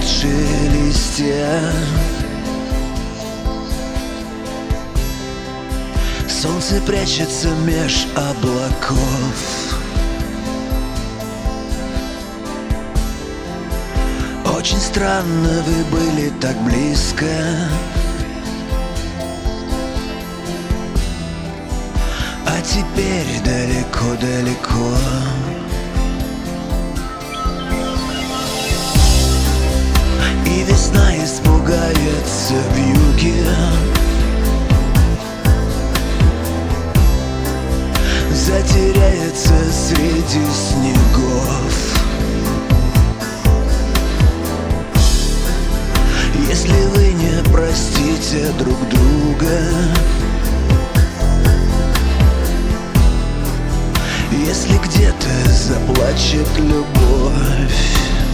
выцветшие листья. Солнце прячется меж облаков. Очень странно, вы были так близко, а теперь далеко-далеко. И весна испугается вьюги, затеряется среди снегов. Если вы не простите друг друга, если где-то заплачет любовь,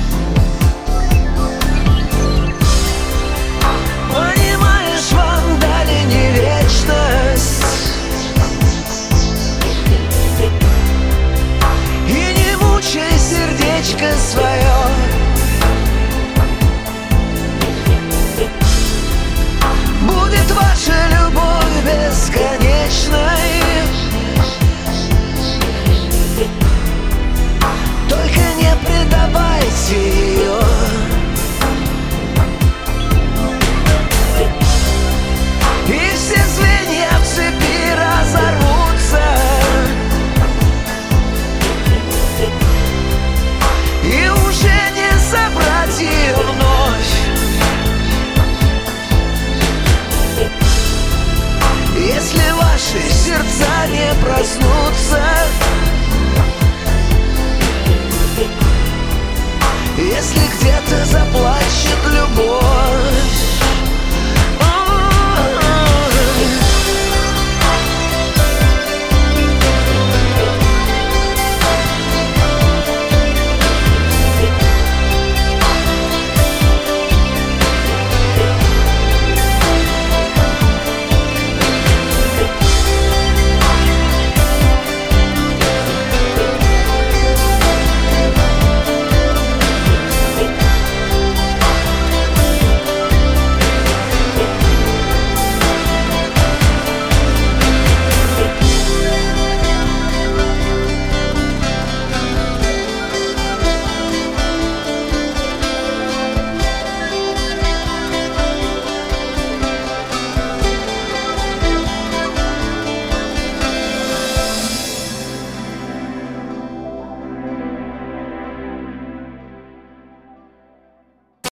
понимаешь, вам дали не вечность, и не мучай сердечко свое. Будет ваша любовь бесконечной, только не предавайте ее. И все звенья в цепи разорвутся, и уже не собрать ее вновь. Если ваши сердца не проснутся,